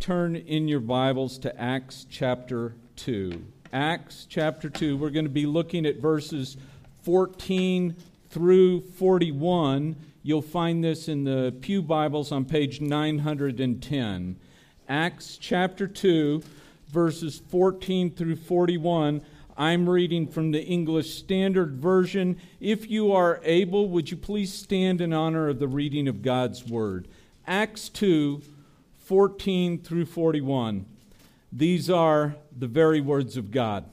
turn in your Bibles to Acts chapter 2. Acts chapter 2, we're going to be looking at verses 14 through 41. You'll find this in the Pew Bibles on page 910. Acts chapter 2, verses 14 through 41. I'm reading from the English Standard Version. If you are able, would you please stand in honor of the reading of God's Word? Acts 2, 14 through 41. These are the very words of God.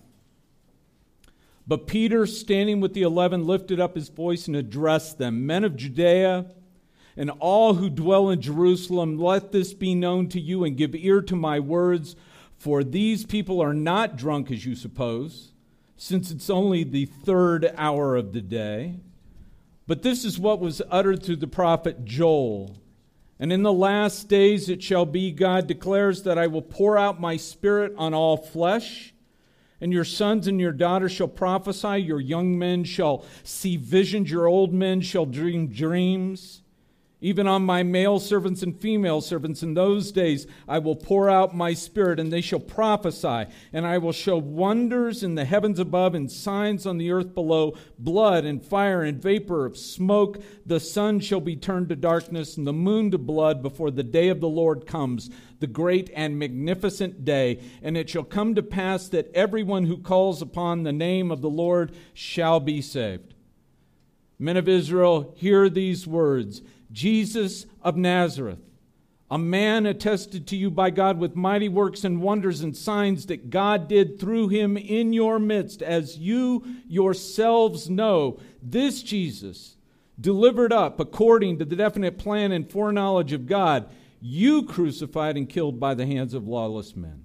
But Peter, standing with the 11, lifted up his voice and addressed them. Men of Judea and all who dwell in Jerusalem, let this be known to you and give ear to my words. For these people are not drunk as you suppose, since it's only the third hour of the day. But this is what was uttered through the prophet Joel. And in the last days it shall be, God declares, that I will pour out my Spirit on all flesh. And your sons and your daughters shall prophesy, your young men shall see visions, your old men shall dream dreams. Even on my male servants and female servants in those days I will pour out my Spirit, and they shall prophesy. And I will show wonders in the heavens above and signs on the earth below, blood and fire and vapor of smoke. The sun shall be turned to darkness and the moon to blood before the day of the Lord comes, the great and magnificent day. And it shall come to pass that everyone who calls upon the name of the Lord shall be saved. Men of Israel, hear these words. Jesus of Nazareth, a man attested to you by God with mighty works and wonders and signs that God did through him in your midst, as you yourselves know. This Jesus, delivered up according to the definite plan and foreknowledge of God, you crucified and killed by the hands of lawless men.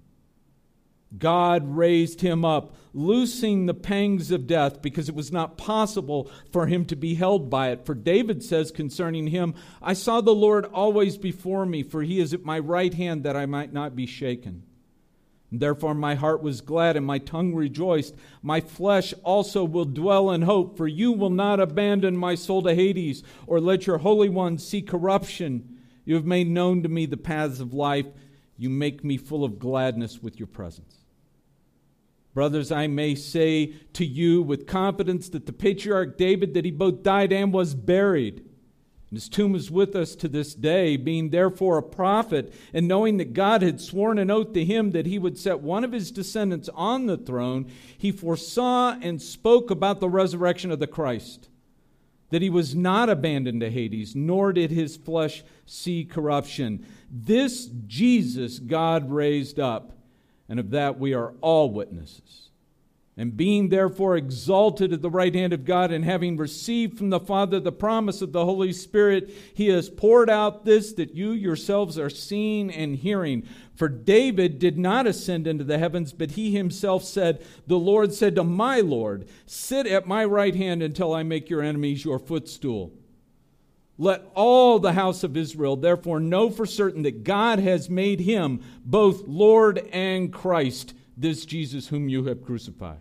God raised him up, loosing the pangs of death, because it was not possible for him to be held by it. For David says concerning him, I saw the Lord always before me, for he is at my right hand, that I might not be shaken. And therefore my heart was glad and my tongue rejoiced. My flesh also will dwell in hope, for you will not abandon my soul to Hades, or let your Holy One see corruption. You have made known to me the paths of life. You make me full of gladness with your presence. Brothers, I may say to you with confidence that the patriarch David, that he both died and was buried. And his tomb is with us to this day, being therefore a prophet, and knowing that God had sworn an oath to him that he would set one of his descendants on the throne, he foresaw and spoke about the resurrection of the Christ, that he was not abandoned to Hades, nor did his flesh see corruption. This Jesus God raised up, and of that we are all witnesses. And being therefore exalted at the right hand of God, and having received from the Father the promise of the Holy Spirit, he has poured out this that you yourselves are seeing and hearing. For David did not ascend into the heavens, but he himself said, the Lord said to my Lord, sit at my right hand until I make your enemies your footstool. Let all the house of Israel therefore know for certain that God has made him both Lord and Christ, this Jesus whom you have crucified.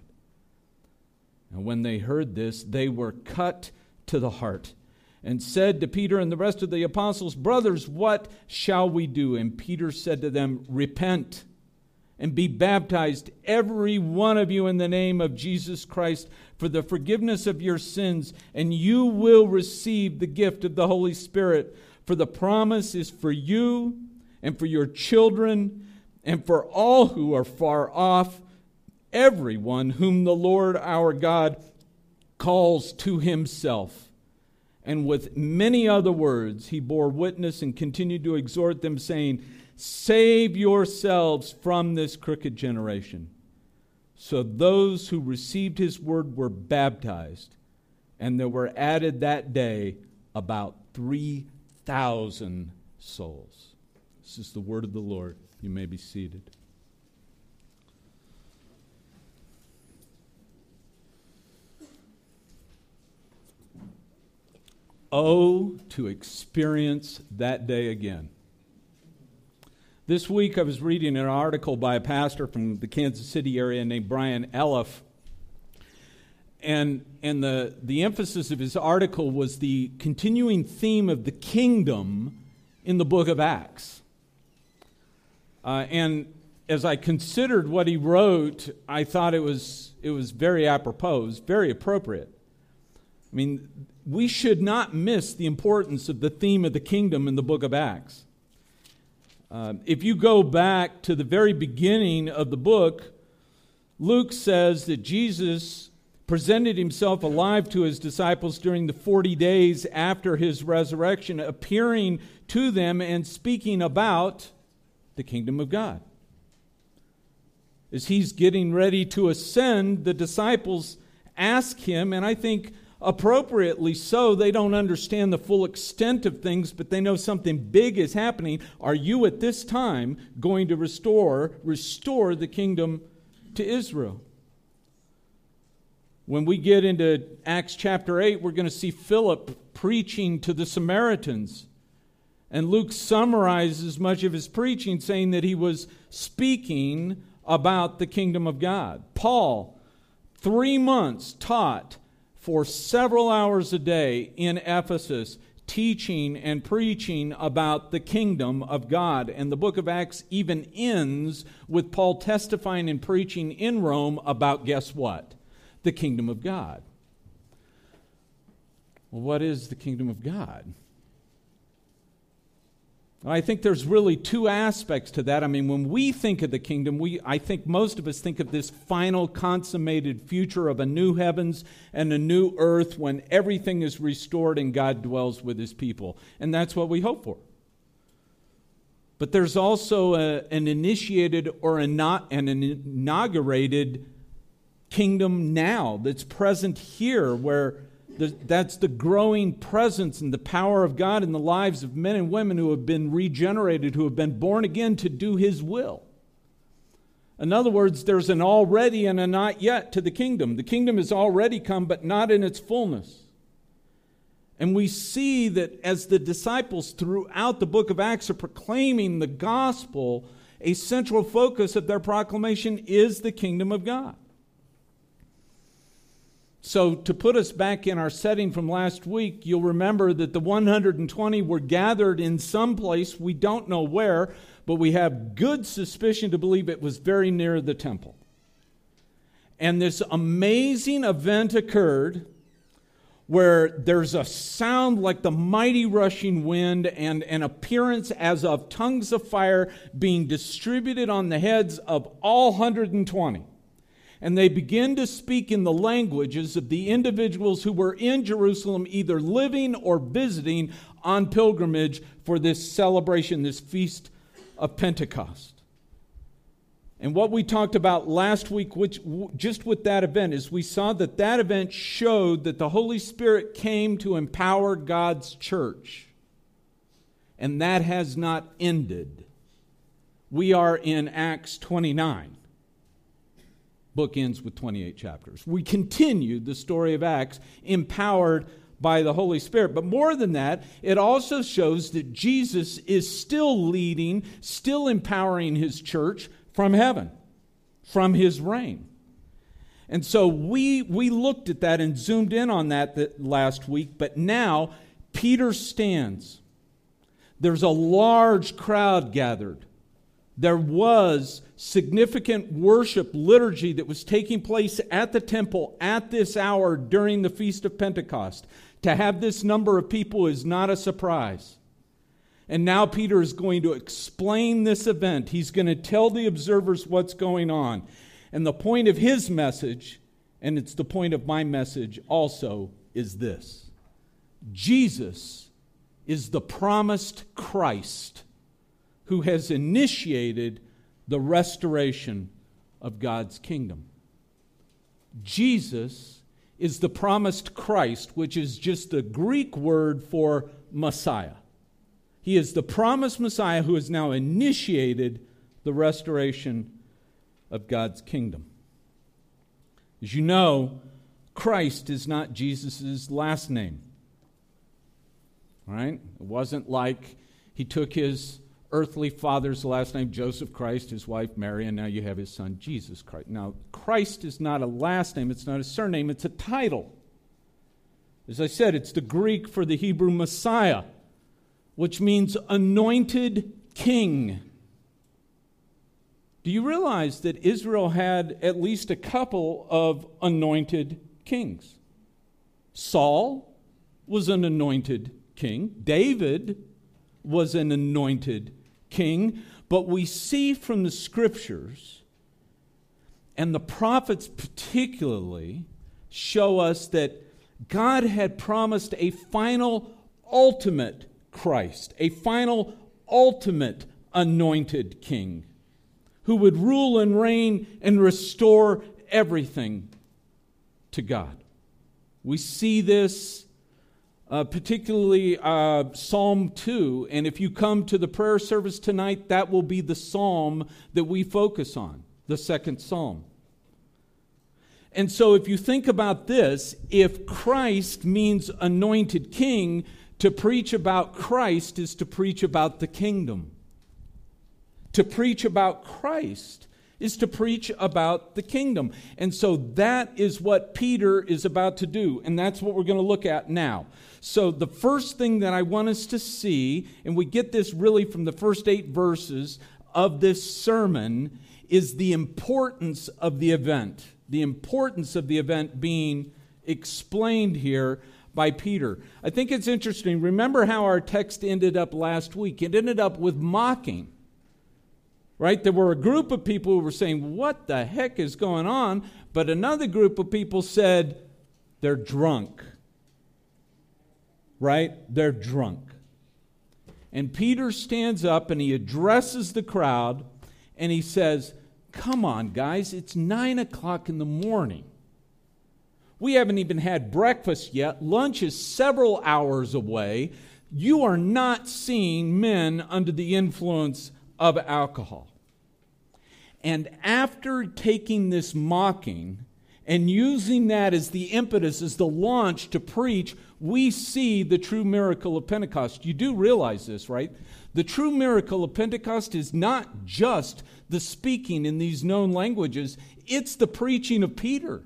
And when they heard this, they were cut to the heart, and said to Peter and the rest of the apostles, brothers, what shall we do? And Peter said to them, repent and be baptized, every one of you, in the name of Jesus Christ, for the forgiveness of your sins, and you will receive the gift of the Holy Spirit. For the promise is for you and for your children and for all who are far off, everyone whom the Lord our God calls to himself. And with many other words he bore witness and continued to exhort them, saying, save yourselves from this crooked generation. So those who received his word were baptized, and there were added that day about 3,000 souls. This is the word of the Lord. You may be seated. Oh, to experience that day again. This week I was reading an article by a pastor from the Kansas City area named Brian Elliff. And the emphasis of his article was the continuing theme of the kingdom in the book of Acts. And as I considered what he wrote, I thought it was very apropos, very appropriate. I mean, we should not miss the importance of the theme of the kingdom in the book of Acts. If you go back to the very beginning of the book, Luke says that Jesus presented himself alive to his disciples during the 40 days after his resurrection, appearing to them and speaking about the kingdom of God. As he's getting ready to ascend, the disciples ask him, and I think appropriately so, they don't understand the full extent of things, but they know something big is happening. Are you at this time going to restore the kingdom to Israel? When we get into Acts chapter 8, we're going to see Philip preaching to the Samaritans. And Luke summarizes much of his preaching, saying that he was speaking about the kingdom of God. Paul, 3 months, taught for several hours a day in Ephesus, teaching and preaching about the kingdom of God. And the book of Acts even ends with Paul testifying and preaching in Rome about, guess what? The kingdom of God. Well, what is the kingdom of God? Well, I think there's really two aspects to that. I mean, when we think of the kingdom, I think most of us think of this final consummated future of a new heavens and a new earth when everything is restored and God dwells with his people. And that's what we hope for. But there's also an initiated or an inaugurated kingdom now that's present here, where that's the growing presence and the power of God in the lives of men and women who have been regenerated, who have been born again to do his will. In other words, there's an already and a not yet to the kingdom. The kingdom has already come, but not in its fullness. And we see that as the disciples throughout the book of Acts are proclaiming the gospel, a central focus of their proclamation is the kingdom of God. So to put us back in our setting from last week, you'll remember that the 120 were gathered in some place, we don't know where, but we have good suspicion to believe it was very near the temple. And this amazing event occurred where there's a sound like the mighty rushing wind and an appearance as of tongues of fire being distributed on the heads of all 120. And they begin to speak in the languages of the individuals who were in Jerusalem, either living or visiting on pilgrimage for this celebration, this feast of Pentecost. And what we talked about last week, which just with that event, is we saw that event showed that the Holy Spirit came to empower God's church. And that has not ended. We are in Acts 29. Book ends with 28 chapters. We continue the story of Acts empowered by the Holy Spirit. But more than that, it also shows that Jesus is still leading, still empowering his church from heaven, from his reign. And so we looked at that and zoomed in on that last week, but now Peter stands. There's a large crowd gathered. There was significant worship liturgy that was taking place at the temple at this hour during the Feast of Pentecost. To have this number of people is not a surprise. And now Peter is going to explain this event. He's going to tell the observers what's going on. And the point of his message, and it's the point of my message also, is this. Jesus is the promised Christ who has initiated the restoration of God's kingdom. Jesus is the promised Christ, which is just the Greek word for Messiah. He is the promised Messiah who has now initiated the restoration of God's kingdom. As you know, Christ is not Jesus' last name. All right? It wasn't like he took his earthly father's last name, Joseph Christ, his wife Mary, and now you have his son, Jesus Christ. Now, Christ is not a last name, it's not a surname, it's a title. As I said, it's the Greek for the Hebrew Messiah, which means anointed king. Do you realize that Israel had at least a couple of anointed kings? Saul was an anointed king. David was an anointed king. But we see from the scriptures, and the prophets particularly, show us that God had promised a final, ultimate Christ, a final, ultimate anointed king who would rule and reign and restore everything to God. We see this particularly Psalm 2, and if you come to the prayer service tonight, that will be the psalm that we focus on, the second psalm. And so if you think about this, if Christ means anointed king, to preach about Christ is to preach about the kingdom. To preach about Christ is to preach about the kingdom. And so that is what Peter is about to do, and that's what we're going to look at now. So the first thing that I want us to see, and we get this really from the first 8 verses of this sermon, is the importance of the event. The importance of the event being explained here by Peter. I think it's interesting. Remember how our text ended up last week. It ended up with mocking. Right? There were a group of people who were saying, what the heck is going on? But another group of people said, they're drunk. Right? They're drunk. And Peter stands up and he addresses the crowd and he says, come on, guys, it's 9 o'clock in the morning. We haven't even had breakfast yet. Lunch is several hours away. You are not seeing men under the influence of alcohol. And after taking this mocking and using that as the impetus, as the launch to preach, we see the true miracle of Pentecost. You do realize this, right? The true miracle of Pentecost is not just the speaking in these known languages, it's the preaching of Peter.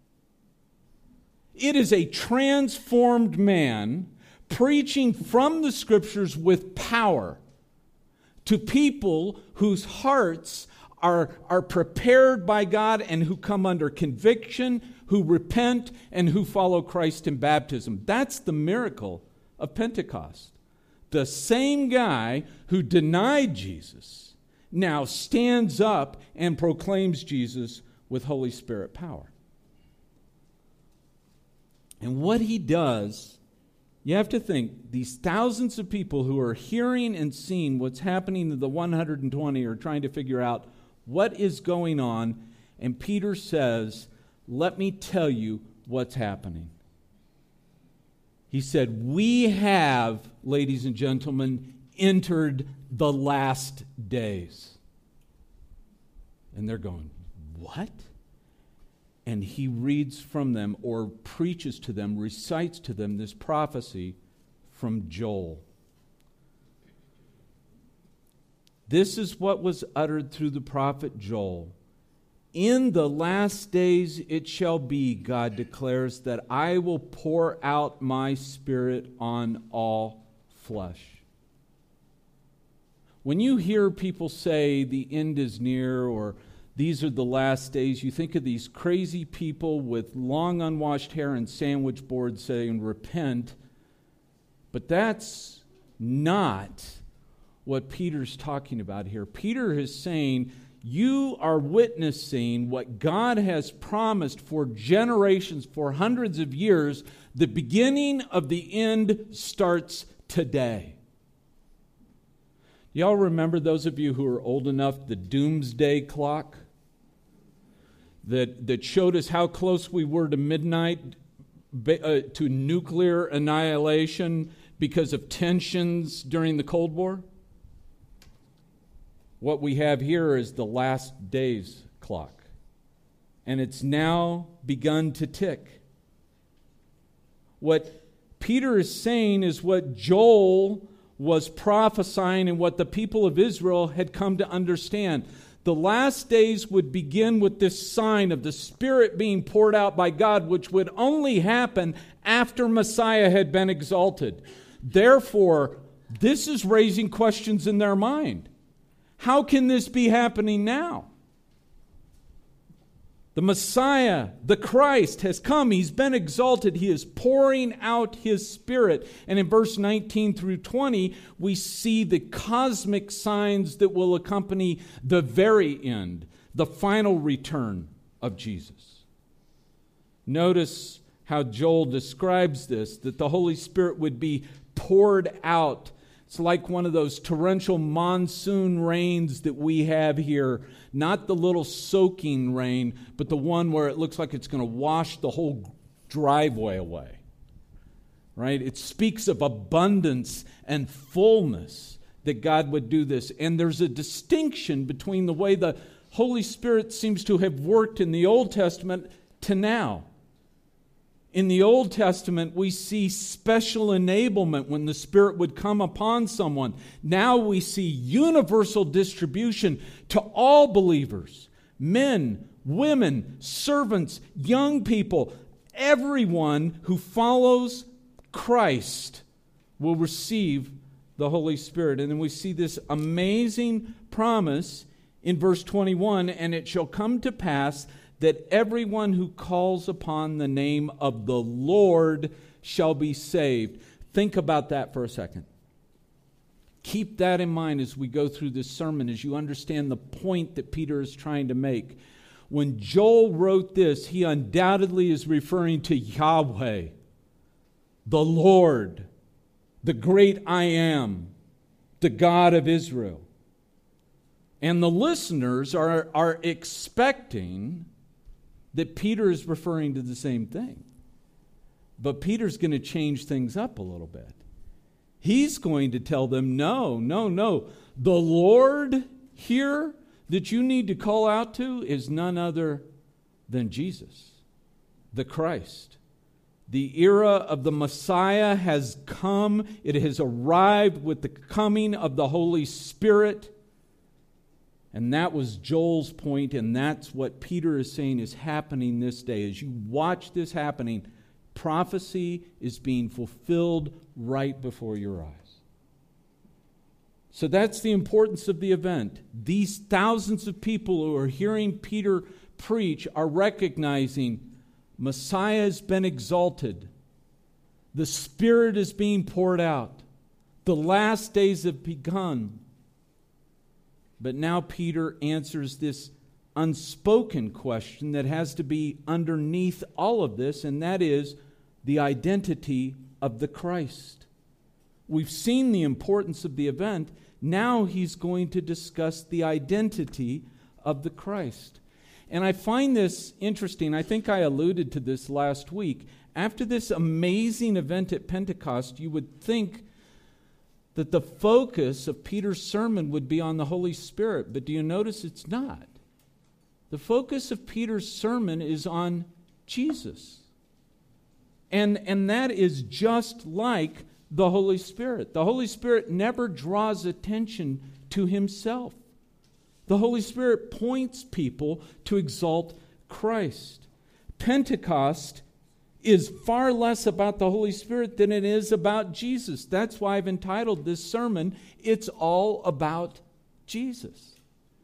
It is a transformed man preaching from the scriptures with power to people whose hearts are prepared by God and who come under conviction, who repent, and who follow Christ in baptism. That's the miracle of Pentecost. The same guy who denied Jesus now stands up and proclaims Jesus with Holy Spirit power. And what he does, you have to think, these thousands of people who are hearing and seeing what's happening to the 120 are trying to figure out what is going on. And Peter says, let me tell you what's happening. He said, we have, ladies and gentlemen, entered the last days. And they're going, what? And he reads from them, or preaches to them, recites to them this prophecy from Joel. This is what was uttered through the prophet Joel. In the last days it shall be, God declares, that I will pour out my Spirit on all flesh. When you hear people say the end is near, or these are the last days, you think of these crazy people with long unwashed hair and sandwich boards saying, repent. But that's not what Peter's talking about here. Peter is saying, you are witnessing what God has promised for generations, for hundreds of years. The beginning of the end starts today. Y'all remember, those of you who are old enough, the doomsday clock that showed us how close we were to midnight, to nuclear annihilation because of tensions during the Cold War? What we have here is the last days clock. And it's now begun to tick. What Peter is saying is what Joel was prophesying and what the people of Israel had come to understand. The last days would begin with this sign of the Spirit being poured out by God, which would only happen after Messiah had been exalted. Therefore, this is raising questions in their mind. How can this be happening now? The Messiah, the Christ, has come. He's been exalted. He is pouring out His Spirit. And in verse 19 through 20, we see the cosmic signs that will accompany the very end, the final return of Jesus. Notice how Joel describes this, that the Holy Spirit would be poured out. It's like one of those torrential monsoon rains that we have here. Not the little soaking rain, but the one where it looks like it's going to wash the whole driveway away. Right? It speaks of abundance and fullness that God would do this. And there's a distinction between the way the Holy Spirit seems to have worked in the Old Testament to now. In the Old Testament, we see special enablement when the Spirit would come upon someone. Now we see universal distribution to all believers, men, women, servants, young people. Everyone who follows Christ will receive the Holy Spirit. And then we see this amazing promise in verse 21, and it shall come to pass that everyone who calls upon the name of the Lord shall be saved. Think about that for a second. Keep that in mind as we go through this sermon, as you understand the point that Peter is trying to make. When Joel wrote this, he undoubtedly is referring to Yahweh, the Lord, the great I Am, the God of Israel. And the listeners are expecting that Peter is referring to the same thing. But Peter's going to change things up a little bit. He's going to tell them, no. The Lord here that you need to call out to is none other than Jesus, the Christ. The era of the Messiah has come. It has arrived with the coming of the Holy Spirit. And that was Joel's point, and that's what Peter is saying is happening this day. As you watch this happening, prophecy is being fulfilled right before your eyes. So that's the importance of the event. These thousands of people who are hearing Peter preach are recognizing Messiah has been exalted. The Spirit is being poured out. The last days have begun. But now Peter answers this unspoken question that has to be underneath all of this, and that is the identity of the Christ. We've seen the importance of the event. Now he's going to discuss the identity of the Christ. And I find this interesting. I think I alluded to this last week. After this amazing event at Pentecost, you would think that the focus of Peter's sermon would be on the Holy Spirit. But do you notice it's not? The focus of Peter's sermon is on Jesus. And that is just like the Holy Spirit. The Holy Spirit never draws attention to himself. The Holy Spirit points people to exalt Christ. Pentecost is far less about the Holy Spirit than it is about Jesus. That's why I've entitled this sermon, It's All About Jesus.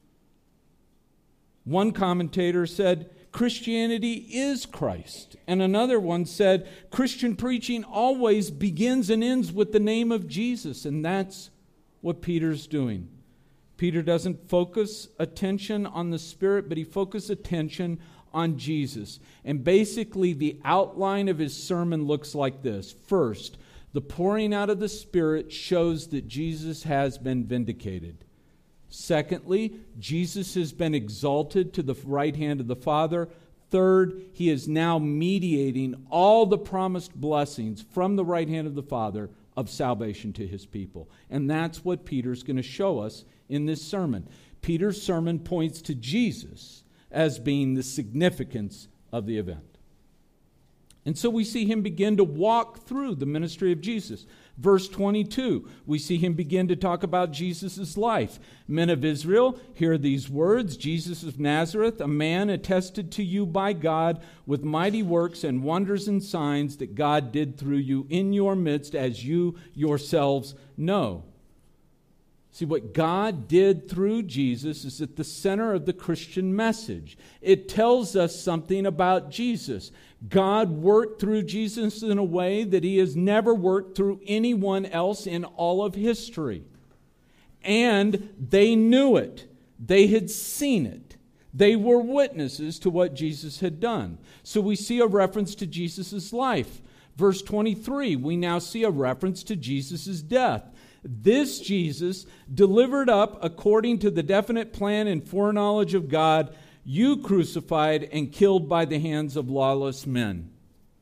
One commentator said, Christianity is Christ. And another one said, Christian preaching always begins and ends with the name of Jesus. And that's what Peter's doing. Peter doesn't focus attention on the Spirit, but he focuses attention on Jesus. And basically the outline of his sermon looks like this. First, the pouring out of the Spirit shows that Jesus has been vindicated. Secondly, Jesus has been exalted to the right hand of the Father. Third, he is now mediating all the promised blessings from the right hand of the Father of salvation to his people. And that's what Peter's going to show us in this sermon. Peter's sermon points to Jesus as being the significance of the event. And so we see him begin to walk through the ministry of Jesus. Verse 22, we see him begin to talk about Jesus' life. Men of Israel, hear these words, Jesus of Nazareth, a man attested to you by God with mighty works and wonders and signs that God did through you in your midst, as you yourselves know. See, what God did through Jesus is at the center of the Christian message. It tells us something about Jesus. God worked through Jesus in a way that he has never worked through anyone else in all of history. And they knew it. They had seen it. They were witnesses to what Jesus had done. So we see a reference to Jesus' life. Verse 23, we now see a reference to Jesus' death. This Jesus, delivered up according to the definite plan and foreknowledge of God, you crucified and killed by the hands of lawless men.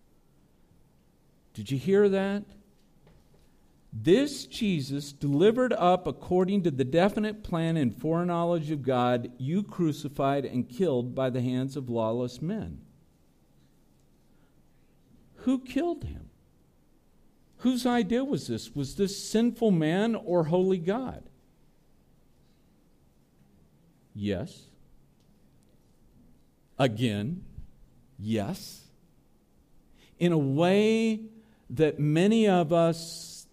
Did you hear that? This Jesus, delivered up according to the definite plan and foreknowledge of God, you crucified and killed by the hands of lawless men. Who killed him? Whose idea was this? Was this sinful man or holy God? Yes. Again, yes. In a way that many of us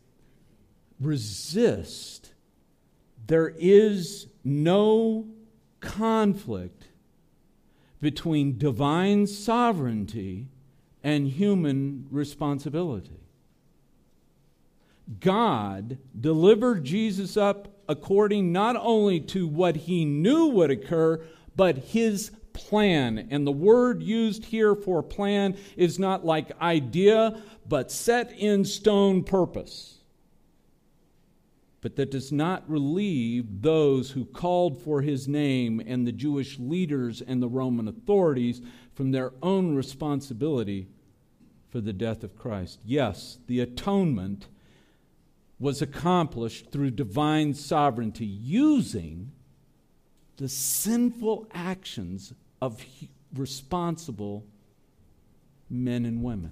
resist, there is no conflict between divine sovereignty and human responsibility. God delivered Jesus up according not only to what he knew would occur, but his plan. And the word used here for plan is not like idea, but set in stone purpose. But that does not relieve those who called for his name and the Jewish leaders and the Roman authorities from their own responsibility for the death of Christ. Yes, the atonement was accomplished through divine sovereignty using the sinful actions of responsible men and women.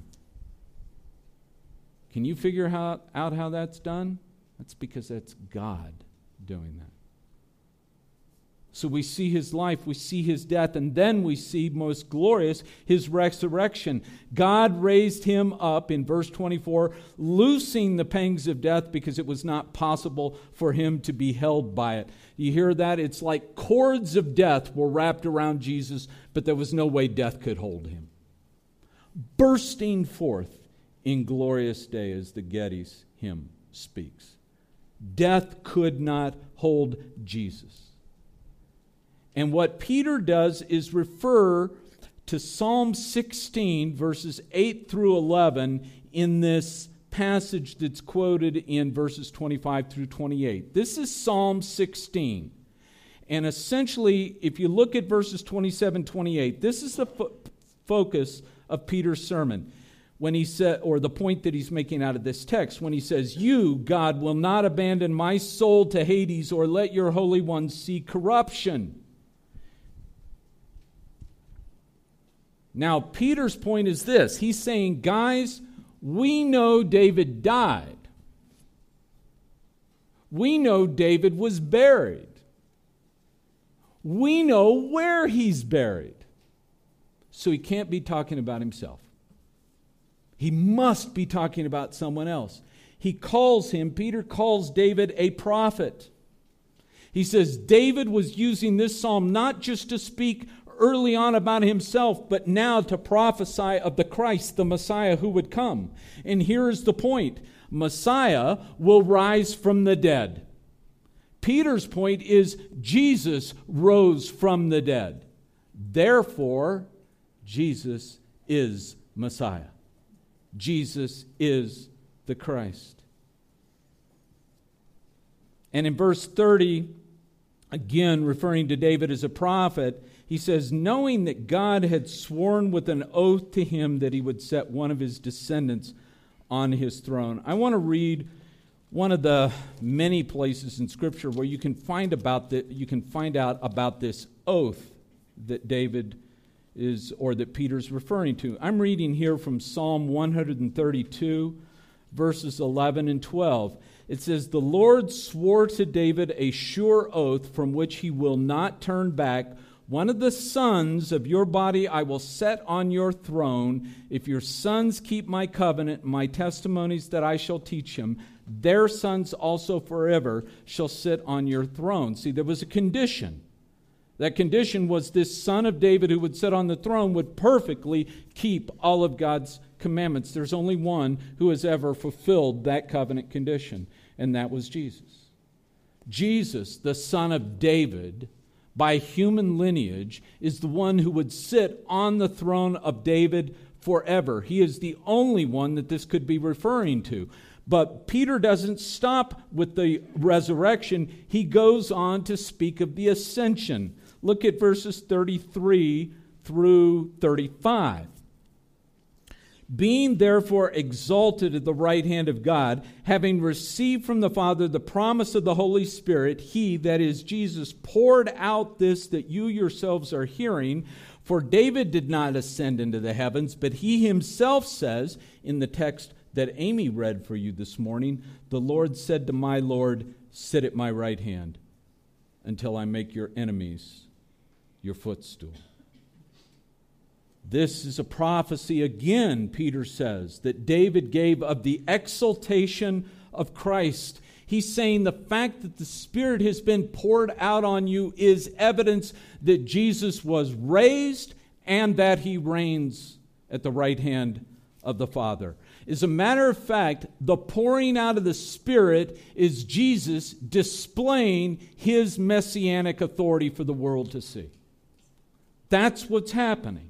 Can you figure out how that's done? That's because that's God doing that. So we see his life, we see his death, and then we see, most glorious, his resurrection. God raised him up, in verse 24, loosing the pangs of death because it was not possible for him to be held by it. You hear that? It's like cords of death were wrapped around Jesus, but there was no way death could hold him. Bursting forth in glorious day, as the Getty's hymn speaks. Death could not hold Jesus. And what Peter does is refer to Psalm 16, verses 8 through 11, in this passage that's quoted in verses 25 through 28. This is Psalm 16. And essentially, if you look at verses 27, 28, this is the focus of Peter's sermon. When he said, or the point that he's making out of this text, when he says, "You, God, will not abandon my soul to Hades or let your Holy One see corruption." Now, Peter's point is this. He's saying, guys, we know David died. We know David was buried. We know where he's buried. So he can't be talking about himself. He must be talking about someone else. Peter calls David a prophet. He says David was using this psalm not just to speak early on about himself, but now to prophesy of the Christ, the Messiah who would come. And here is the point. Messiah will rise from the dead. Peter's point is Jesus rose from the dead. Therefore, Jesus is Messiah. Jesus is the Christ. And in verse 30, again referring to David as a prophet, he says, knowing that God had sworn with an oath to him that he would set one of his descendants on his throne. I want to read one of the many places in Scripture where you can find out about this oath that David is, or that Peter's referring to. I'm reading here from Psalm 132, verses 11 and 12. It says, "The Lord swore to David a sure oath from which he will not turn back. One of the sons of your body I will set on your throne. If your sons keep my covenant, my testimonies that I shall teach him, their sons also forever shall sit on your throne. See, there was a condition. That condition was this son of David who would sit on the throne would perfectly keep all of God's commandments. There's only one who has ever fulfilled that covenant condition, and that was Jesus. Jesus, the son of David, by human lineage, is the one who would sit on the throne of David forever. He is the only one that this could be referring to. But Peter doesn't stop with the resurrection. He goes on to speak of the ascension. Look at verses 33 through 35. Being therefore exalted at the right hand of God, having received from the Father the promise of the Holy Spirit, he, that is Jesus, poured out this that you yourselves are hearing. For David did not ascend into the heavens, but he himself says in the text that Amy read for you this morning, the Lord said to my Lord, sit at my right hand until I make your enemies your footstool. This is a prophecy again, Peter says, that David gave of the exaltation of Christ. He's saying the fact that the Spirit has been poured out on you is evidence that Jesus was raised and that he reigns at the right hand of the Father. As a matter of fact, the pouring out of the Spirit is Jesus displaying his messianic authority for the world to see. That's what's happening.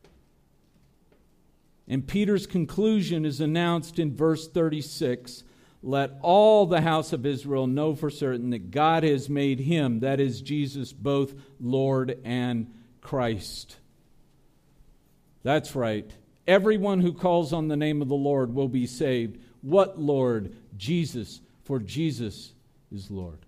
And Peter's conclusion is announced in verse 36. Let all the house of Israel know for certain that God has made him, that is Jesus, both Lord and Christ. That's right. Everyone who calls on the name of the Lord will be saved. What Lord? Jesus, for Jesus is Lord.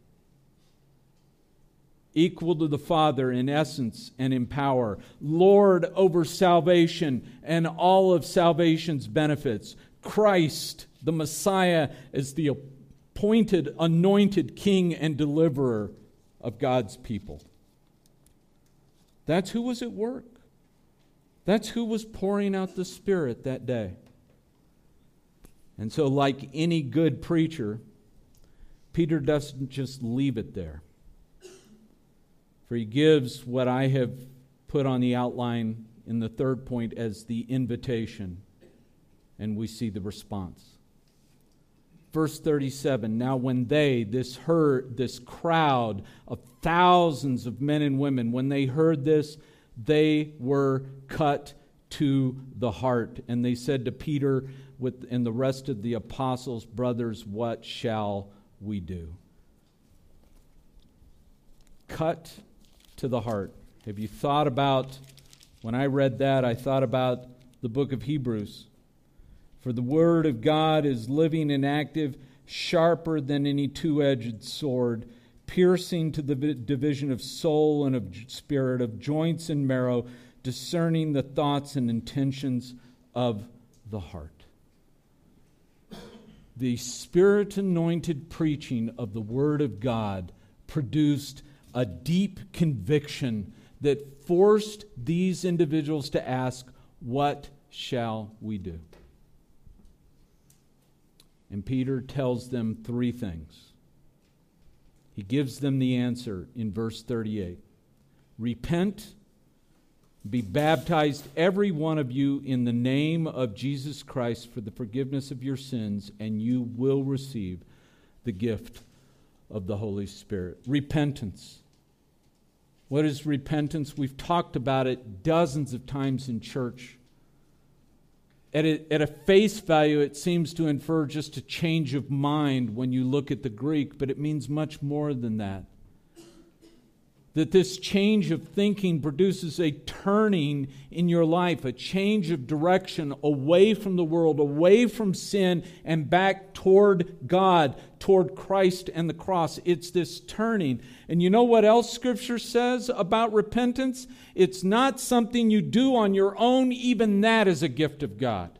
Equal to the Father in essence and in power. Lord over salvation and all of salvation's benefits. Christ, the Messiah, as the appointed, anointed King and deliverer of God's people. That's who was at work. That's who was pouring out the Spirit that day. And so, like any good preacher, Peter doesn't just leave it there. For he gives what I have put on the outline in the third point as the invitation, and we see the response. Verse 37, now when they, this crowd of thousands of men and women, when they heard this, they were cut to the heart. And they said to Peter and the rest of the apostles, brothers, what shall we do? Cut to the heart. Have you thought about, when I read that, I thought about the book of Hebrews. For the word of God is living and active, sharper than any two-edged sword, piercing to the division of soul and of spirit, of joints and marrow, discerning the thoughts and intentions of the heart. The Spirit-anointed preaching of the Word of God produced a deep conviction that forced these individuals to ask, what shall we do? And Peter tells them three things. He gives them the answer in verse 38. Repent, be baptized, every one of you, in the name of Jesus Christ for the forgiveness of your sins, and you will receive the gift of the Holy Spirit. Repentance. What is repentance? We've talked about it dozens of times in church. At a face value, it seems to infer just a change of mind when you look at the Greek, but it means much more than that. That this change of thinking produces a turning in your life, a change of direction away from the world, away from sin, and back toward God, toward Christ and the cross. It's this turning. And you know what else Scripture says about repentance? It's not something you do on your own. Even that is a gift of God.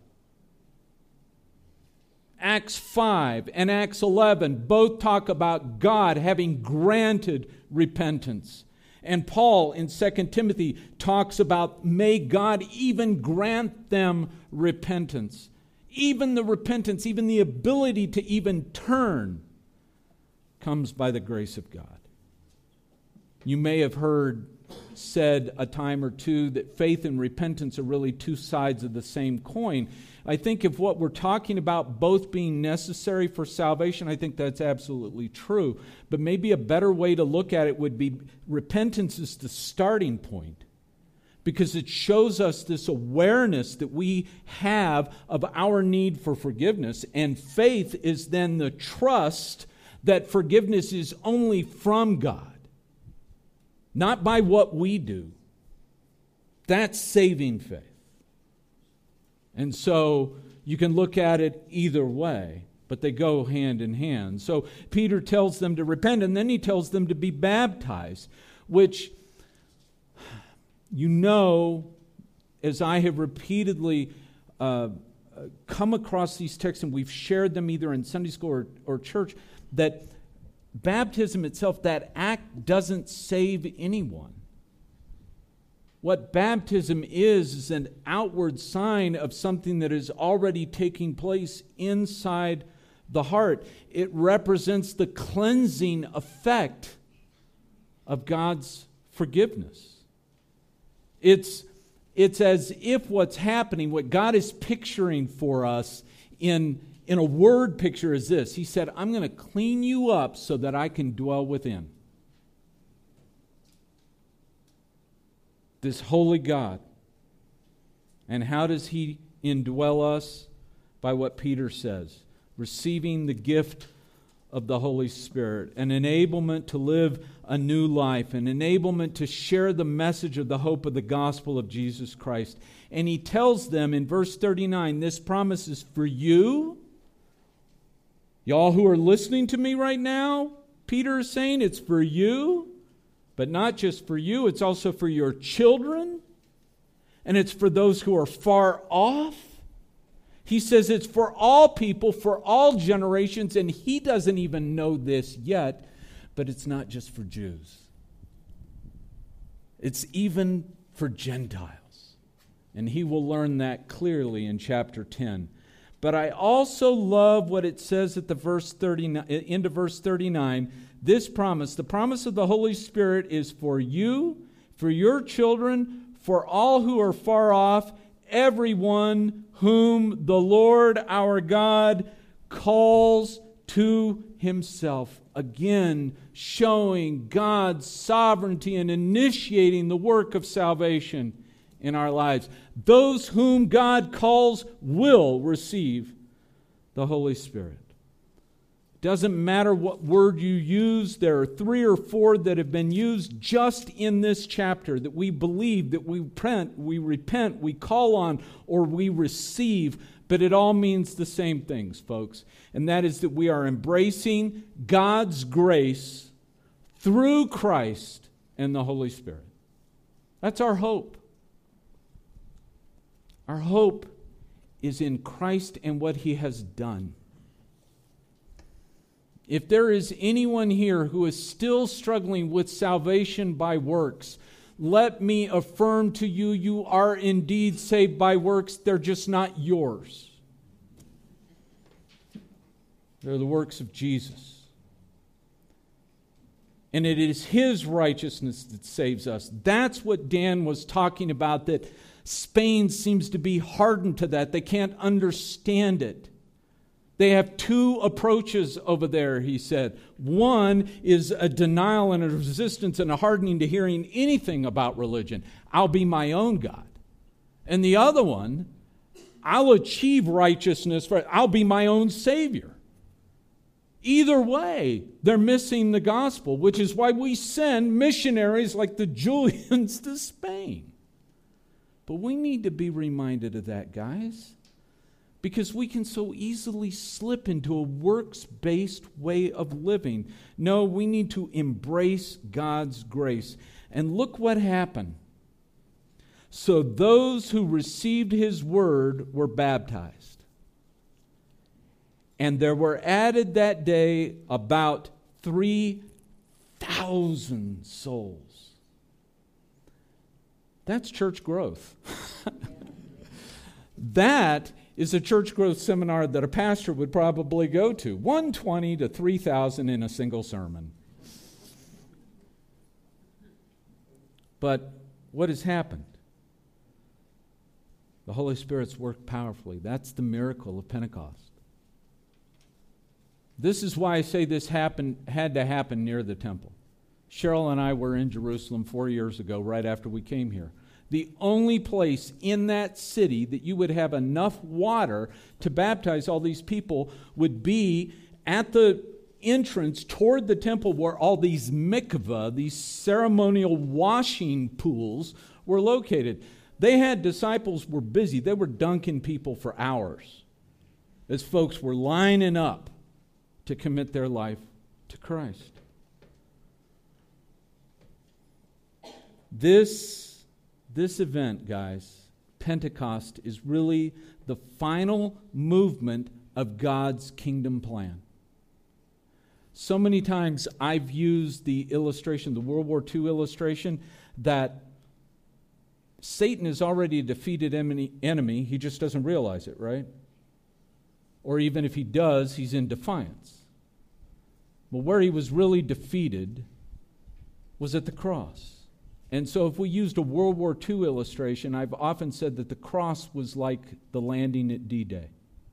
Acts 5 and Acts 11 both talk about God having granted repentance. And Paul in 2 Timothy talks about, may God even grant them repentance. even the repentance, even the ability to even turn, comes by the grace of God. You may have heard said a time or two that faith and repentance are really two sides of the same coin. I think if what we're talking about both being necessary for salvation, I think that's absolutely true. But maybe a better way to look at it would be repentance is the starting point, because it shows us this awareness that we have of our need for forgiveness. And faith is then the trust that forgiveness is only from God, not by what we do. That's saving faith. And so you can look at it either way, but they go hand in hand. So Peter tells them to repent, and then he tells them to be baptized, which, you know, as I have repeatedly come across these texts, and we've shared them either in Sunday school or church, that baptism itself, that act doesn't save anyone. What baptism is an outward sign of something that is already taking place inside the heart. It represents the cleansing effect of God's forgiveness. It's as if what's happening, what God is picturing for us in a word picture is this. He said, I'm going to clean you up so that I can dwell within. This holy God. And how does He indwell us? By what Peter says. Receiving the gift of the Holy Spirit. An enablement to live a new life. An enablement to share the message of the hope of the gospel of Jesus Christ. And He tells them in verse 39, this promise is for you. Y'all who are listening to me right now, Peter is saying it's for you. But not just for you, it's also for your children. And it's for those who are far off. He says it's for all people, for all generations. And he doesn't even know this yet. But it's not just for Jews. It's even for Gentiles. And he will learn that clearly in chapter 10. But I also love what it says at the end of verse 39. This promise, the promise of the Holy Spirit, is for you, for your children, for all who are far off, everyone whom the Lord our God calls to Himself. Again, showing God's sovereignty and initiating the work of salvation in our lives. Those whom God calls will receive the Holy Spirit. Doesn't matter what word you use. There are 3 or 4 that have been used just in this chapter that we believe, that we repent, we call on, or we receive. But it all means the same things, folks. And that is that we are embracing God's grace through Christ and the Holy Spirit. That's our hope. Our hope is in Christ and what He has done. If there is anyone here who is still struggling with salvation by works, let me affirm to you, you are indeed saved by works. They're just not yours. They're the works of Jesus. And it is His righteousness that saves us. That's what Dan was talking about, that Spain seems to be hardened to that. They can't understand it. They have 2 approaches over there, he said. One is a denial and a resistance and a hardening to hearing anything about religion. I'll be my own God. And the other one, I'll achieve righteousness. I'll be my own Savior. Either way, they're missing the gospel, which is why we send missionaries like the Julians to Spain. But we need to be reminded of that, guys. Because we can so easily slip into a works-based way of living. No, we need to embrace God's grace. And look what happened. So those who received His word were baptized. And there were added that day about 3,000 souls. That's church growth. That is a church growth seminar that a pastor would probably go to. 120 to 3,000 in a single sermon. But what has happened? The Holy Spirit's worked powerfully. That's the miracle of Pentecost. This is why I say this had to happen near the temple. Cheryl and I were in Jerusalem 4 years ago, right after we came here. The only place in that city that you would have enough water to baptize all these people would be at the entrance toward the temple where all these mikvah, these ceremonial washing pools, were located. They had disciples were busy. They were dunking people for hours as folks were lining up to commit their life to Christ. This event, guys, Pentecost, is really the final movement of God's kingdom plan. So many times I've used the illustration, the World War II illustration, that Satan is already a defeated enemy. He just doesn't realize it, right? Or even if he does, he's in defiance. Well, where he was really defeated was at the cross. And so if we used a World War II illustration, I've often said that the cross was like the landing at D-Day.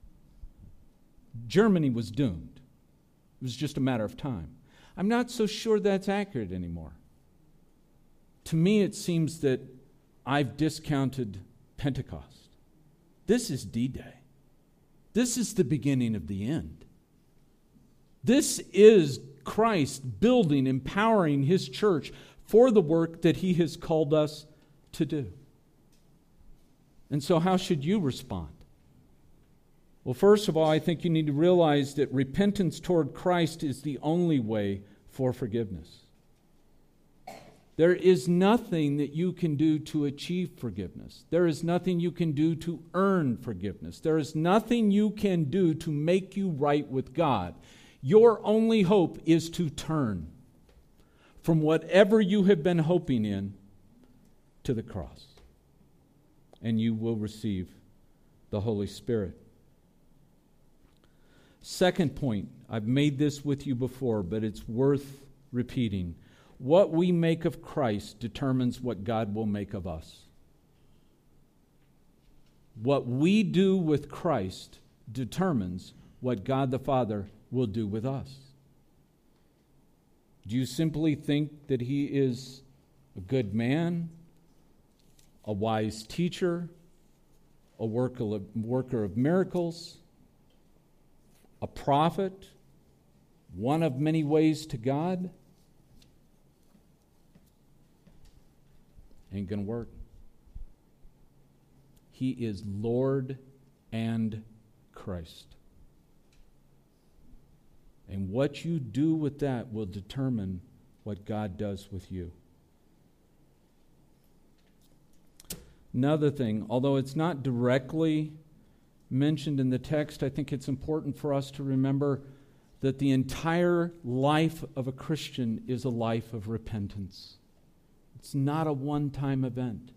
Germany was doomed. It was just a matter of time. I'm not so sure that's accurate anymore. To me, it seems that I've discounted Pentecost. This is D-Day. This is the beginning of the end. This is Christ building, empowering His church for the work that He has called us to do. And so how should you respond? Well, first of all, I think you need to realize that repentance toward Christ is the only way for forgiveness. There is nothing that you can do to achieve forgiveness. There is nothing you can do to earn forgiveness. There is nothing you can do to make you right with God. Your only hope is to turn from whatever you have been hoping in to the cross. And you will receive the Holy Spirit. Second point, I've made this with you before, but it's worth repeating. What we make of Christ determines what God will make of us. What we do with Christ determines what God the Father will do with us. Do you simply think that He is a good man, a wise teacher, a worker of miracles, a prophet, one of many ways to God? Ain't going to work. He is Lord and Christ. And what you do with that will determine what God does with you. Another thing, although it's not directly mentioned in the text, I think it's important for us to remember that the entire life of a Christian is a life of repentance. It's not a one-time event.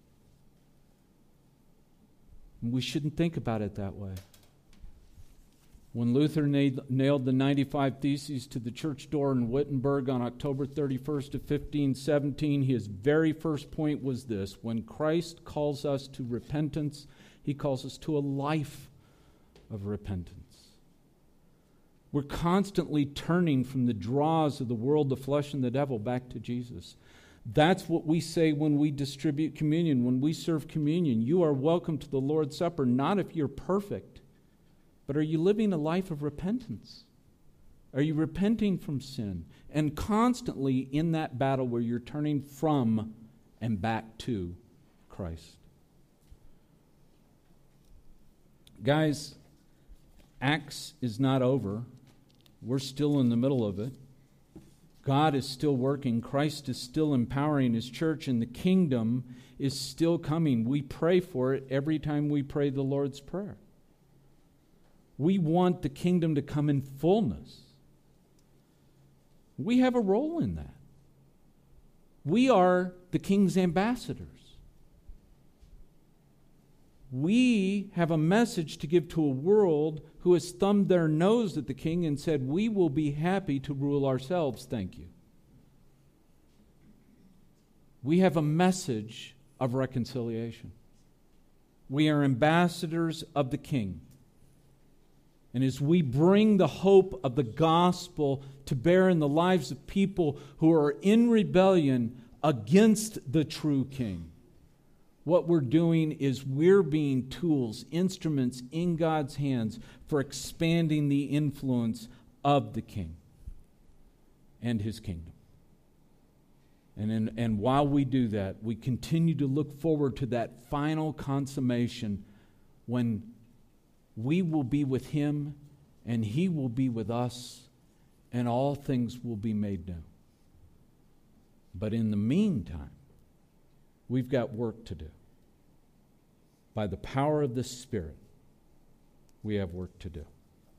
We shouldn't think about it that way. When Luther nailed the 95 Theses to the church door in Wittenberg on October 31st of 1517, his very first point was this: when Christ calls us to repentance, He calls us to a life of repentance. We're constantly turning from the draws of the world, the flesh, and the devil back to Jesus. That's what we say when we distribute communion, when we serve communion. You are welcome to the Lord's Supper, not if you're perfect, but are you living a life of repentance? Are you repenting from sin and constantly in that battle where you're turning from and back to Christ? Guys, Acts is not over. We're still in the middle of it. God is still working. Christ is still empowering His church, and the kingdom is still coming. We pray for it every time we pray the Lord's Prayer. We want the kingdom to come in fullness. We have a role in that. We are the King's ambassadors. We have a message to give to a world who has thumbed their nose at the king and said, we will be happy to rule ourselves, thank you. We have a message of reconciliation. We are ambassadors of the king. And as we bring the hope of the gospel to bear in the lives of people who are in rebellion against the true king, what we're doing is we're being tools, instruments in God's hands for expanding the influence of the king and his kingdom. And while we do that, we continue to look forward to that final consummation when we will be with him and he will be with us and all things will be made new. But in the meantime, we've got work to do. By the power of the Spirit, we have work to do.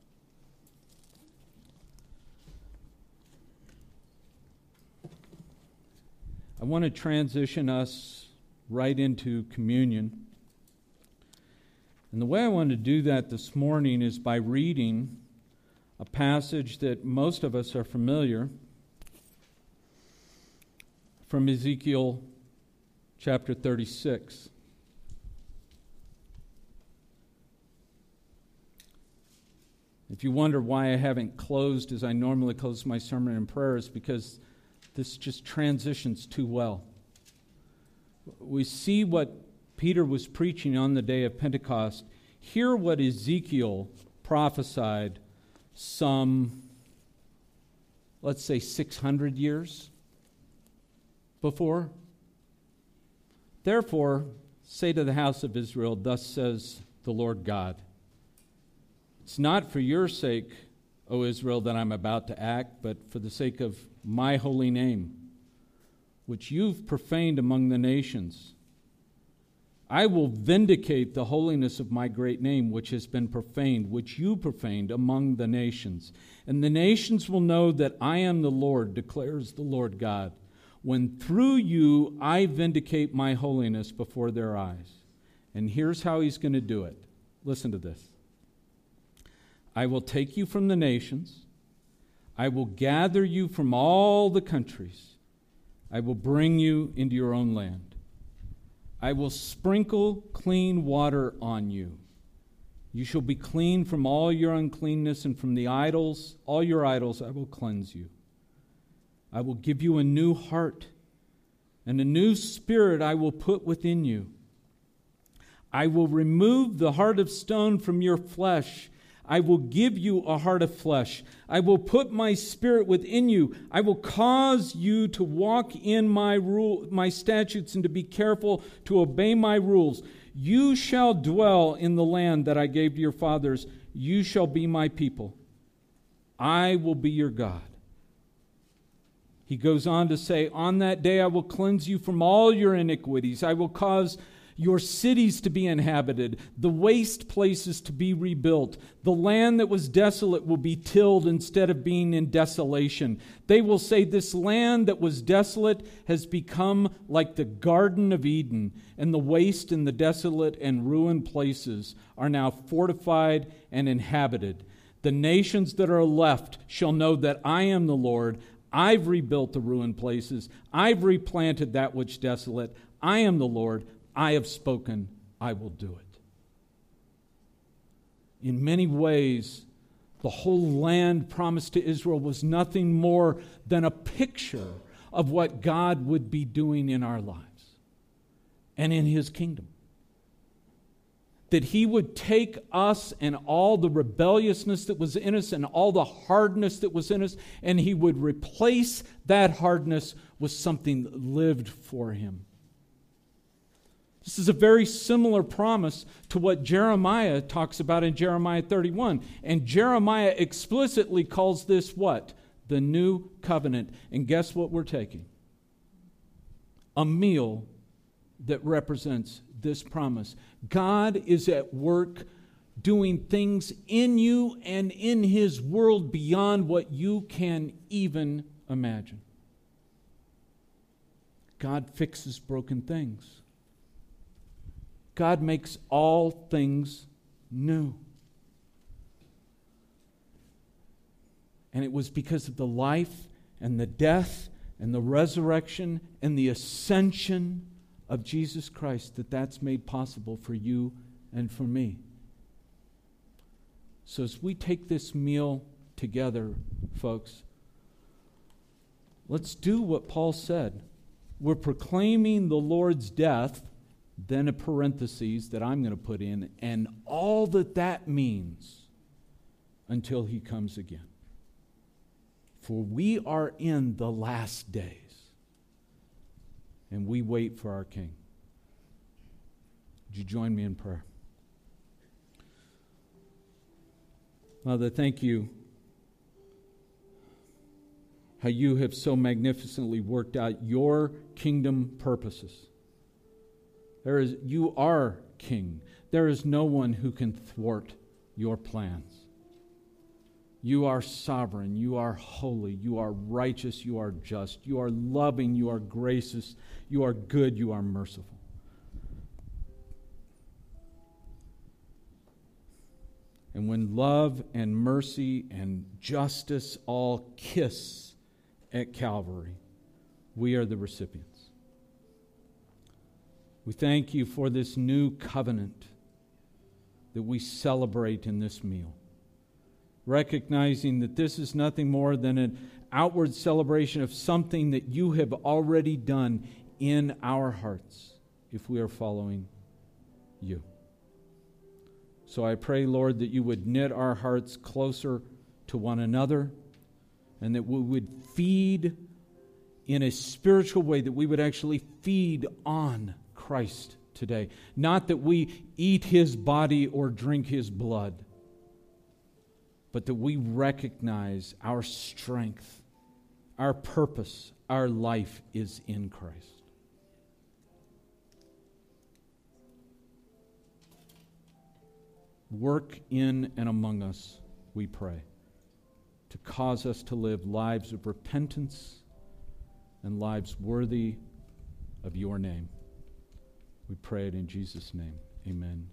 I want to transition us right into communion. And the way I want to do that this morning is by reading a passage that most of us are familiar from Ezekiel chapter 36. If you wonder why I haven't closed as I normally close my sermon in prayer, is because this just transitions too well. We see what Peter was preaching on the day of Pentecost. Hear what Ezekiel prophesied some, let's say, 600 years before. Therefore, say to the house of Israel, thus says the Lord God, it's not for your sake, O Israel, that I'm about to act, but for the sake of my holy name, which you've profaned among the nations. I will vindicate the holiness of my great name, which has been profaned, which you profaned among the nations. And the nations will know that I am the Lord, declares the Lord God, when through you I vindicate my holiness before their eyes. And here's how he's going to do it. Listen to this. I will take you from the nations. I will gather you from all the countries. I will bring you into your own land. I will sprinkle clean water on you. You shall be clean from all your uncleanness, and from the idols, all your idols, I will cleanse you. I will give you a new heart, and a new spirit I will put within you. I will remove the heart of stone from your flesh. I will give you a heart of flesh. I will put my spirit within you. I will cause you to walk in my statutes and to be careful to obey my rules. You shall dwell in the land that I gave to your fathers. You shall be my people. I will be your God. He goes on to say, on that day I will cleanse you from all your iniquities. I will cause your cities to be inhabited, the waste places to be rebuilt. The land that was desolate will be tilled instead of being in desolation. They will say, this land that was desolate has become like the Garden of Eden, and the waste and the desolate and ruined places are now fortified and inhabited. The nations that are left shall know that I am the Lord. I've rebuilt the ruined places. I've replanted that which desolate. I am the Lord. I have spoken, I will do it. In many ways, the whole land promised to Israel was nothing more than a picture of what God would be doing in our lives and in his kingdom. That he would take us and all the rebelliousness that was in us and all the hardness that was in us, and he would replace that hardness with something that lived for him. This is a very similar promise to what Jeremiah talks about in Jeremiah 31. And Jeremiah explicitly calls this what? The new covenant. And guess what we're taking? A meal that represents this promise. God is at work doing things in you and in his world beyond what you can even imagine. God fixes broken things. God makes all things new. And it was because of the life and the death and the resurrection and the ascension of Jesus Christ that that's made possible for you and for me. So as we take this meal together, folks, let's do what Paul said. We're proclaiming the Lord's death, then a parenthesis that I'm going to put in, and all that that means until he comes again. For we are in the last days, and we wait for our King. Would you join me in prayer? Father, thank you how you have so magnificently worked out your kingdom purposes. You are King. There is no one who can thwart your plans. You are sovereign, you are holy, you are righteous, you are just, you are loving, you are gracious, you are good, you are merciful. And when love and mercy and justice all kiss at Calvary, we are the recipients. We thank you for this new covenant that we celebrate in this meal, recognizing that this is nothing more than an outward celebration of something that you have already done in our hearts if we are following you. So I pray, Lord, that you would knit our hearts closer to one another and that we would feed in a spiritual way, that we would actually feed on Christ today. Not that we eat his body or drink his blood, but that we recognize our strength, our purpose, our life is in Christ. Work in and among us, we pray, to cause us to live lives of repentance and lives worthy of your name. We pray it in Jesus' name. Amen.